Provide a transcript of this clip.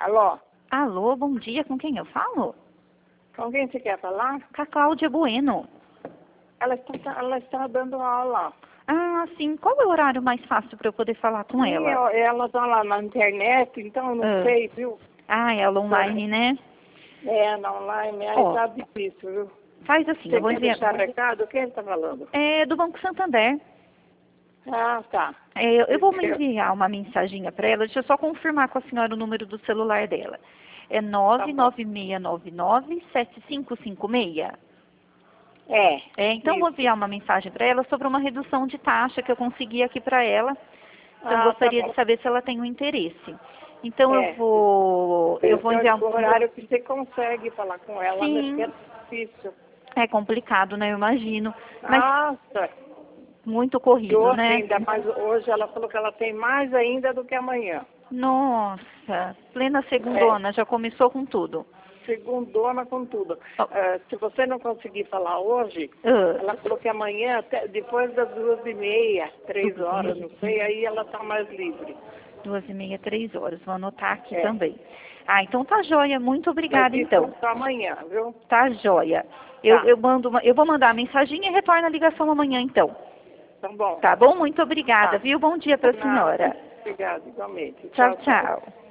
Alô? Alô, bom dia, com quem eu falo? Com quem você quer falar? Com a Cláudia Bueno. Ela está dando aula. Ah, sim, qual é o horário mais fácil para eu poder falar com Sim, ela? ela está lá na internet, então eu não sei, viu? Ah, ela online, né? Na online, aí Ó, tá difícil, viu? faz assim, Você eu vou quer enviar... deixar recado? Quem está falando? É do Banco Santander. Ah, tá. Eu vou me enviar uma mensaginha para ela, deixa eu só confirmar com a senhora o número do celular dela. É Tá bom. 99699-7556. Então eu vou Isso. enviar uma mensagem para ela sobre uma redução de taxa que eu consegui aqui para ela. Então eu Ah, tá gostaria de bom. saber se ela tem um interesse. Então eu vou Então, enviar o horário que você consegue falar com ela, né? Porque Sim, é difícil. é complicado, né? Eu imagino. Mas Nossa, muito e corrido, hoje né? ainda mais, hoje ela falou que ela tem mais ainda do que amanhã. Nossa, plena É, segundona, já começou com tudo. segundona com tudo. Ó, Se você não conseguir falar hoje, ah, ela falou que amanhã, depois das 2h30, 3 horas, 2h30, não sei, aí ela está mais livre. 2h30, 3 horas. Vou anotar aqui É, também. Ah, então tá joia. Muito mas obrigada, isso então. só amanhã, viu? Tá joia. Tá, Eu vou mandar a mensaginha e retorno a ligação amanhã, então. tá bom. Tá bom? Muito obrigada, Tá, viu? Bom dia pra por nada. senhora. Obrigada, igualmente. Tchau, Tchau, tchau. tchau.